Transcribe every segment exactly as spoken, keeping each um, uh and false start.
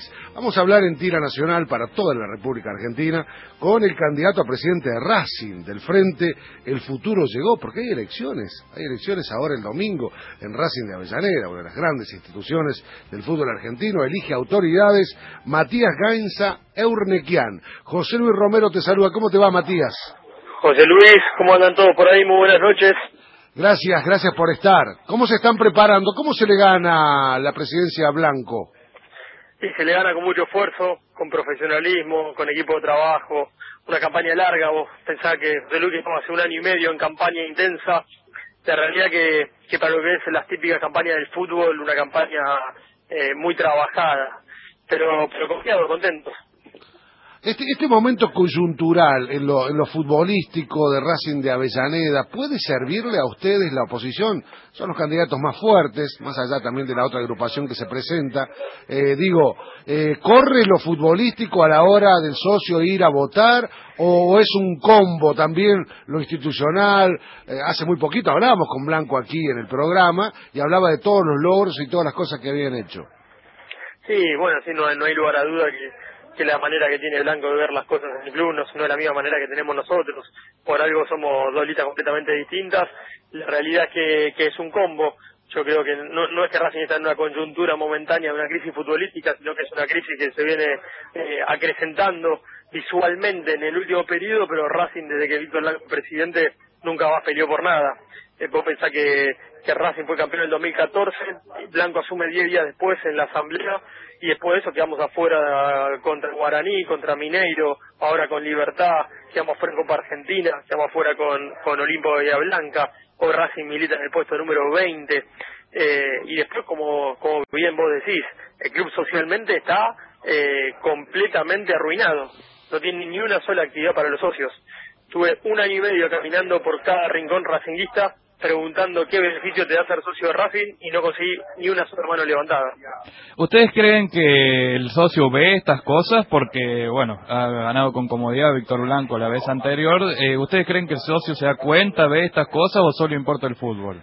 Vamos a hablar en tira nacional para toda la República Argentina con el candidato a presidente de Racing, del Frente El Futuro Llegó, porque hay elecciones, hay elecciones ahora el domingo en Racing de Avellaneda, una de las grandes instituciones del fútbol argentino, elige autoridades. Matías Gainza Eurnequian. José Luis Romero te saluda, ¿cómo te va, Matías? José Luis, ¿cómo andan todos por ahí? Muy buenas noches. Gracias, gracias por estar. ¿Cómo se están preparando? ¿Cómo se le gana la presidencia a Blanco? Sí, se le gana con mucho esfuerzo, con profesionalismo, con equipo de trabajo, una campaña larga. Vos pensás que José Luis, que estamos hace un año y medio en campaña intensa. La realidad que, que para lo que es las típicas campañas del fútbol, una campaña eh, muy trabajada, pero, pero confiado, contentos. Este, este momento coyuntural en lo, en lo futbolístico de Racing de Avellaneda, ¿puede servirle a ustedes la oposición? Son los candidatos más fuertes, más allá también de la otra agrupación que se presenta. Eh, digo, eh, ¿corre lo futbolístico a la hora del socio ir a votar o es un combo también lo institucional? Eh, hace muy poquito hablábamos con Blanco aquí en el programa y hablaba de todos los logros y todas las cosas que habían hecho. Sí, bueno, sí, no, no hay lugar a duda que... que la manera que tiene Blanco de ver las cosas en el club no, no es la misma manera que tenemos nosotros. Por algo somos dos listas completamente distintas. La realidad es que, que es un combo. Yo creo que no, no es que Racing está en una coyuntura momentánea de una crisis futbolística, sino que es una crisis que se viene eh, acrecentando visualmente en el último periodo, pero Racing, desde que Víctor Blanco es presidente, nunca más peleó por nada. Eh, vos pensás que, que Racing fue campeón en el dos mil catorce, Blanco asume diez días después en la asamblea, y después de eso quedamos afuera contra Guaraní, contra Mineiro, ahora con Libertad, quedamos fuera en Copa Argentina, quedamos afuera con, con Olimpo de Bahía Blanca, hoy Racing milita en el puesto número veinte, eh, y después, como, como bien vos decís, el club socialmente está eh, completamente arruinado, no tiene ni una sola actividad para los socios. Tuve un año y medio caminando por cada rincón racinguista, preguntando qué beneficio te da ser socio de Racing y no conseguí ni una sola mano levantada. ¿Ustedes creen que el socio ve estas cosas? Porque, bueno, ha ganado con comodidad Víctor Blanco la vez anterior. Eh, ¿Ustedes creen que el socio se da cuenta, ve estas cosas o solo importa el fútbol?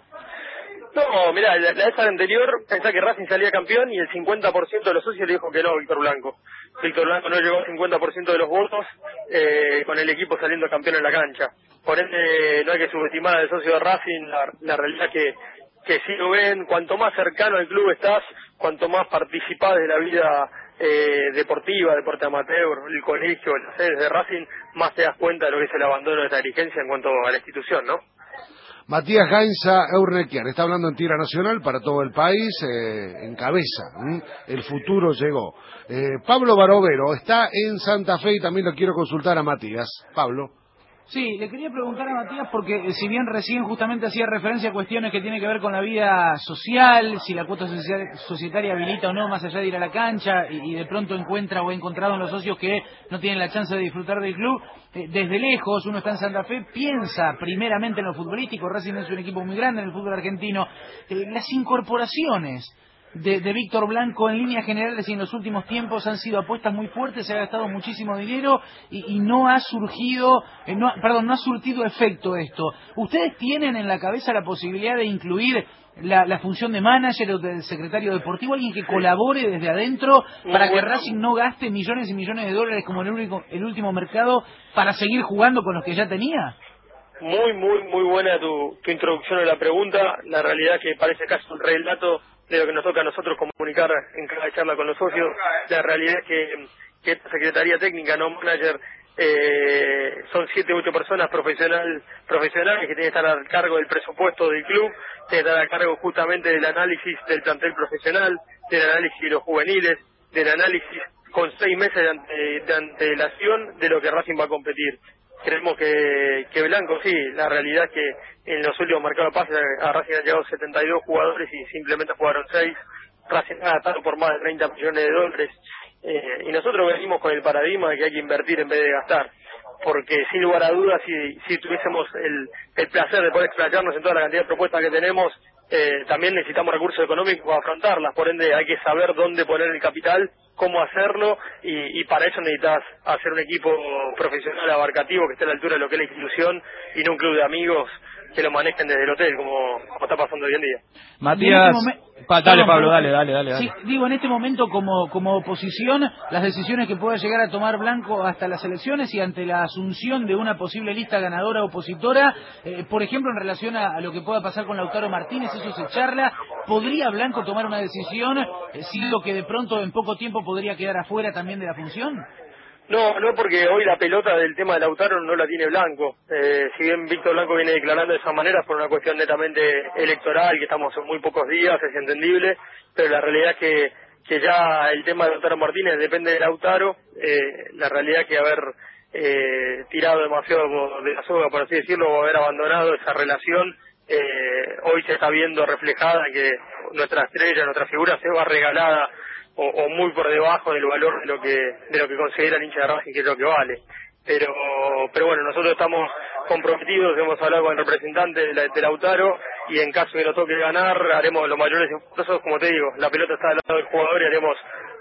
No, mirá, la, la vez anterior pensá que Racing salía campeón y el cincuenta por ciento de los socios le dijo que no a Víctor Blanco. Víctor Blanco no llegó al cincuenta por ciento de los votos eh, con el equipo saliendo campeón en la cancha. Por ende, no hay que subestimar al socio de Racing, la, la realidad que, que sí lo ven. Cuanto más cercano al club estás, cuanto más participás de la vida eh, deportiva, deporte amateur, el colegio, las sedes de Racing, más te das cuenta de lo que es el abandono de esta dirigencia en cuanto a la institución, ¿no? Matías Gainza Eurnequian está hablando en tira nacional para todo el país, eh, en cabeza. ¿m? El futuro llegó. Eh, Pablo Barovero está en Santa Fe y también lo quiero consultar a Matías. Pablo. Sí, le quería preguntar a Matías porque eh, si bien recién justamente hacía referencia a cuestiones que tienen que ver con la vida social, si la cuota societaria habilita o no más allá de ir a la cancha y, y de pronto encuentra o ha encontrado en los socios que no tienen la chance de disfrutar del club, eh, desde lejos uno está en Santa Fe, piensa primeramente en lo futbolístico. Racing es un equipo muy grande en el fútbol argentino, eh, las incorporaciones de, de Víctor Blanco en líneas generales y en los últimos tiempos han sido apuestas muy fuertes, se ha gastado muchísimo dinero y, y no ha surgido, eh, no, perdón, no ha surtido efecto esto. ¿Ustedes tienen en la cabeza la posibilidad de incluir la, la función de manager o del secretario deportivo, alguien que colabore desde adentro para que Racing no gaste millones y millones de dólares como en el, único, el último mercado para seguir jugando con los que ya tenía? Muy, muy, muy buena tu, tu introducción a la pregunta. La realidad que parece casi un relato de lo que nos toca a nosotros comunicar en cada charla con los socios. La realidad es que, que esta Secretaría Técnica, no manager, eh, son siete u ocho personas profesional, profesionales que tienen que estar al cargo del presupuesto del club, tienen que estar a cargo justamente del análisis del plantel profesional, del análisis de los juveniles, del análisis con seis meses de, ante, de antelación de lo que Racing va a competir. Creemos que, que Blanco, sí, la realidad es que en los últimos mercados de pases a Racing han llegado setenta y dos jugadores y simplemente jugaron seis. Racing ha gastado por más de treinta millones de dólares. Eh, y nosotros venimos con el paradigma de que hay que invertir en vez de gastar. Porque sin lugar a dudas, si, si tuviésemos el, el placer de poder explayarnos en toda la cantidad de propuestas que tenemos, eh, también necesitamos recursos económicos para afrontarlas. Por ende, hay que saber dónde poner el capital cómo hacerlo, y, y para eso necesitas hacer un equipo profesional abarcativo que esté a la altura de lo que es la institución y no un club de amigos que lo manejen desde el hotel, como, como está pasando hoy en día. Matías, este pa, dale Pablo, dale, dale, dale, dale. Sí, digo, en este momento como, como oposición, las decisiones que pueda llegar a tomar Blanco hasta las elecciones y ante la asunción de una posible lista ganadora opositora, eh, por ejemplo, en relación a, a lo que pueda pasar con Lautaro Martínez, eso se charla, ¿podría Blanco tomar una decisión, eh, siendo que de pronto en poco tiempo podría quedar afuera también de la función? No, no, porque hoy la pelota del tema de Lautaro no la tiene Blanco. Eh, si bien Víctor Blanco viene declarando de esa manera, es por una cuestión netamente electoral, que estamos en muy pocos días, es entendible, pero la realidad es que, que ya el tema de Lautaro Martínez depende de Lautaro. Eh, la realidad es que haber eh, tirado demasiado de la soga, por así decirlo, o haber abandonado esa relación, eh, hoy se está viendo reflejada que nuestra estrella, nuestra figura se va regalada O, o muy por debajo del valor de lo que de lo que considera el hincha de Racing que es lo que vale. Pero pero bueno, nosotros estamos comprometidos, hemos hablado con el representante de, la, de Lautaro, y en caso que nos toque ganar haremos los mayores esfuerzos. Como te digo, la pelota está al lado del jugador y haremos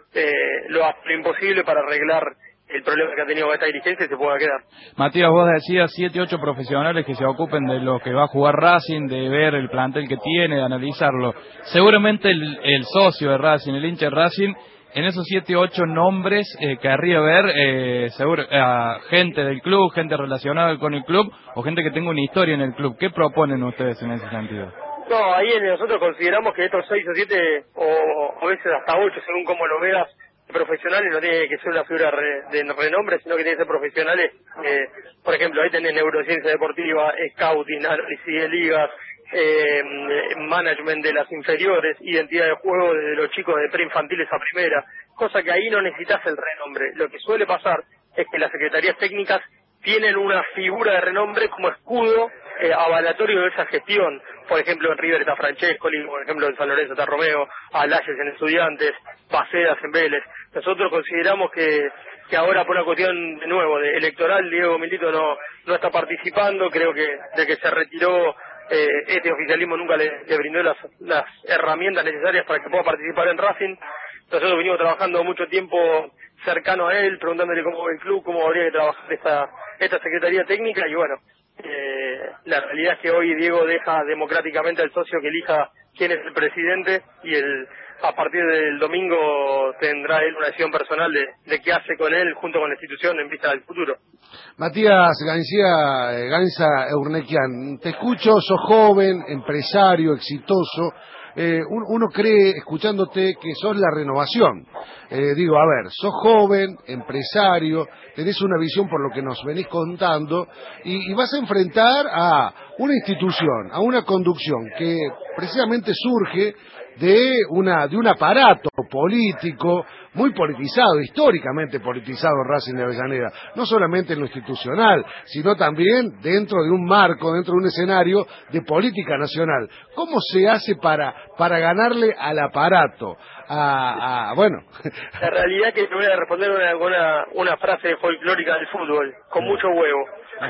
eh, lo, lo imposible para arreglar el problema que ha tenido con esta dirigencia y se pueda quedar. Matías, vos decías siete, ocho profesionales que se ocupen de lo que va a jugar Racing, de ver el plantel que tiene, de analizarlo. Seguramente el, el socio de Racing, el hincha de Racing, en esos siete, ocho nombres eh, querría ver eh, seguro a gente del club, gente relacionada con el club o gente que tenga una historia en el club. ¿Qué proponen ustedes en ese sentido? No, ahí nosotros consideramos que estos seis o siete, o a veces hasta ocho, según como lo veas, profesionales, no tiene que ser una figura re, de renombre, sino que tiene que ser profesionales. Eh, por ejemplo, ahí tenés neurociencia deportiva, scouting, análisis de ligas, eh, management de las inferiores, identidad de juego desde los chicos de preinfantiles a primera, cosa que ahí no necesitas el renombre. Lo que suele pasar es que las secretarías técnicas tienen una figura de renombre como escudo eh, avalatorio de esa gestión. Por ejemplo, en River está Francescoli, por ejemplo en San Lorenzo está Romeo, Alayes en Estudiantes, Bacedas en Vélez. Nosotros consideramos que, que ahora por una cuestión de nuevo de electoral, Diego Milito no, no está participando. Creo que de que se retiró eh, este oficialismo nunca le, le brindó las, las herramientas necesarias para que pueda participar en Racing. Nosotros venimos trabajando mucho tiempo cercano a él, preguntándole cómo va el club, cómo habría que trabajar esta, esta secretaría técnica, y bueno, eh, la realidad es que hoy Diego deja democráticamente al socio que elija quién es el presidente, y el a partir del domingo tendrá él una decisión personal de, de qué hace con él junto con la institución en vista del futuro. Matías Gancía, eh, Gansa Eurnequian, te escucho, sos joven, empresario, exitoso. Eh, uno, uno cree, escuchándote, que sos la renovación. Eh, digo, a ver, sos joven, empresario, tenés una visión por lo que nos venís contando, y, y vas a enfrentar a una institución, a una conducción que precisamente surge de una de un aparato político muy politizado, históricamente politizado, Racing de Avellaneda, no solamente en lo institucional, sino también dentro de un marco, dentro de un escenario de política nacional. ¿Cómo se hace para para ganarle al aparato? A, a bueno, la realidad es que te voy a responder una, una, una frase folclórica del fútbol, con mucho huevo.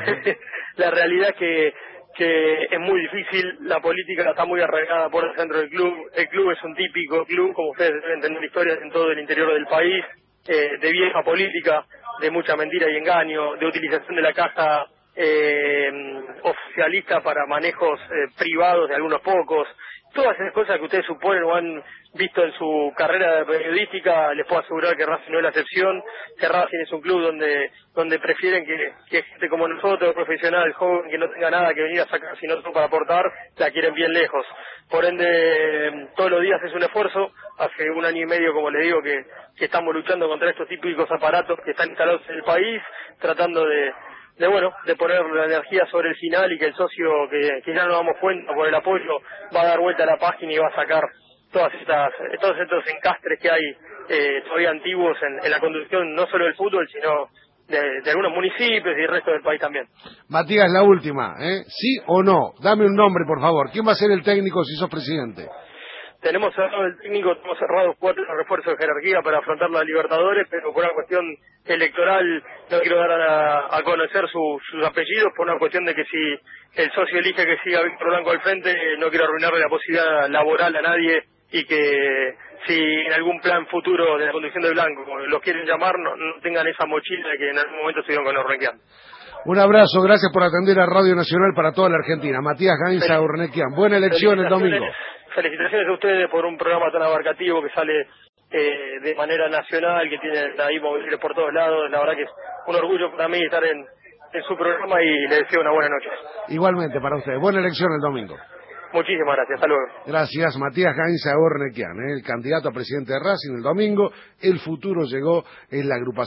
La realidad es que que es muy difícil, la política está muy arraigada por el centro del club. El club es un típico club, como ustedes deben tener historias en todo el interior del país, eh, de vieja política, de mucha mentira y engaño, de utilización de la caja eh, oficialista para manejos eh, privados de algunos pocos. Todas esas cosas que ustedes suponen o han visto en su carrera periodística, les puedo asegurar que Racing no es la excepción, que Racing es un club donde donde prefieren que, que gente como nosotros, profesional, joven, que no tenga nada que venir a sacar sino todo para aportar, la quieren bien lejos. Por ende, todos los días es un esfuerzo. Hace un año y medio, como les digo, que, que estamos luchando contra estos típicos aparatos que están instalados en el país, tratando de de bueno, de poner la energía sobre el final, y que el socio, que, que ya nos damos cuenta por el apoyo, va a dar vuelta a la página y va a sacar todas estas, todos estos encastres que hay eh, todavía antiguos en, en la conducción, no solo del fútbol, sino de, de algunos municipios y el resto del país también. Matías, la última, ¿eh? ¿Sí o no? Dame un nombre, por favor. ¿Quién va a ser el técnico si sos presidente? Tenemos cerrado el técnico, tenemos cerrados cuatro refuerzos de jerarquía para afrontar la Libertadores, pero por una cuestión electoral no quiero dar a, a conocer su, sus apellidos, por una cuestión de que si el socio elige que siga Víctor Blanco al frente, no quiero arruinarle la posibilidad laboral a nadie y que si en algún plan futuro de la conducción de Blanco los quieren llamar, no, no tengan esa mochila que en algún momento estuvieron con Urnequian. Un abrazo, gracias por atender a Radio Nacional para toda la Argentina. Matías Gainza Urnequian, buena elección el domingo. Felicitaciones a ustedes por un programa tan abarcativo que sale eh, de manera nacional, que tiene ahí móviles por todos lados. La verdad que es un orgullo para mí estar en, en su programa y le deseo una buena noche. Igualmente para ustedes, buena elección el domingo. Muchísimas gracias, hasta luego. Gracias, Matías Gainza Urnequian, ¿eh? El candidato a presidente de Racing el domingo. El futuro llegó en la agrupación.